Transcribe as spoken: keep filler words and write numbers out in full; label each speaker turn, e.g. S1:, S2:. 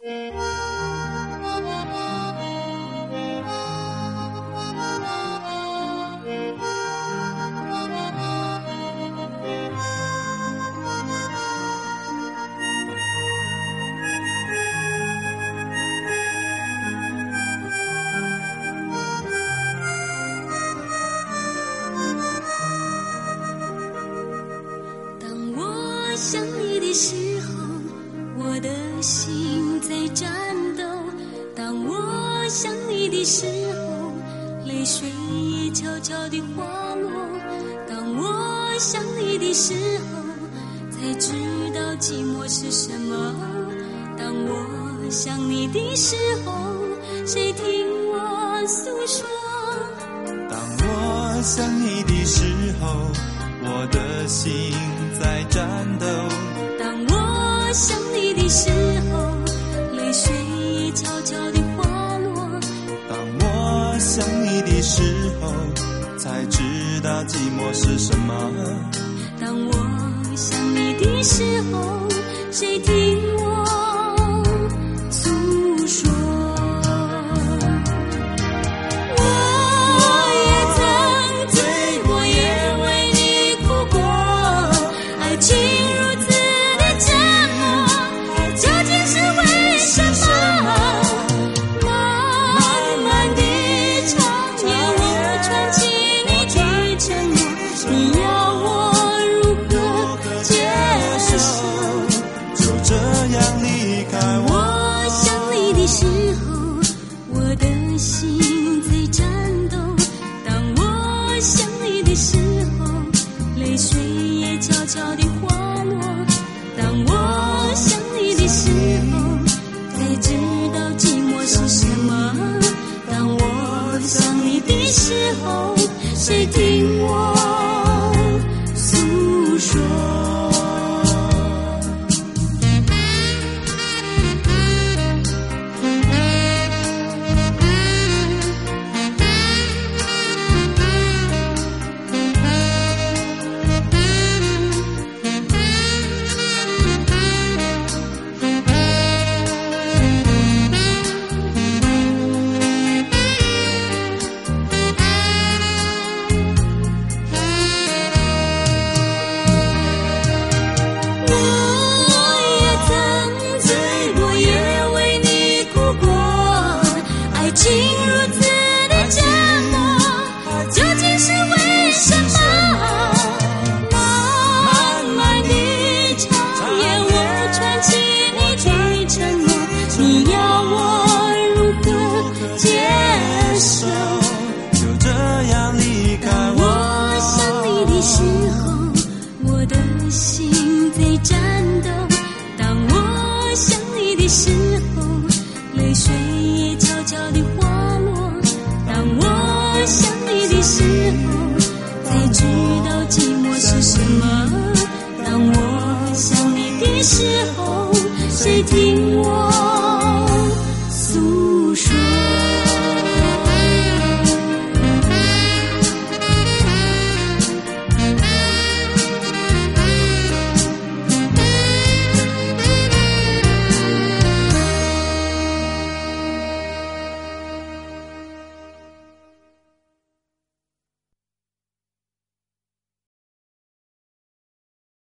S1: 想你的时候，我的心在颤抖。当我想你的时候，泪水也悄悄地滑落。当我想你的时候，才知道寂寞是什么。当我想你的时候，谁听我诉说？
S2: 当我想你的时候，我的心在颤抖。
S1: 当我想你的时候，泪水也悄悄地滑落。
S2: 当我想你的时候，才知道寂寞是什么。
S1: 当我想你的时候，谁听我诉说？我也曾醉过，也为你哭过，爱情如此的折磨，究竟是为什么？漫漫的长夜，我串起你的承诺，你要我如何接受？
S2: 就这样离开我。
S1: 我想你的时候，我的心在颤抖。当我想你的时候，泪水也悄悄地滑落。当我想你的时候，才知道寂寞是什么。当我想你的时候，谁听我诉说？情如此的折磨，究竟是为什么？漫漫的长夜，我串起你的承诺，你要我如何接受？
S2: 就这样离开我。
S1: 我想你的时候，我的心在颤抖。当我想你的时候，泪水也悄悄地滑落。当我想你的时候，才知道寂寞是什么。当我想你的时候，谁听我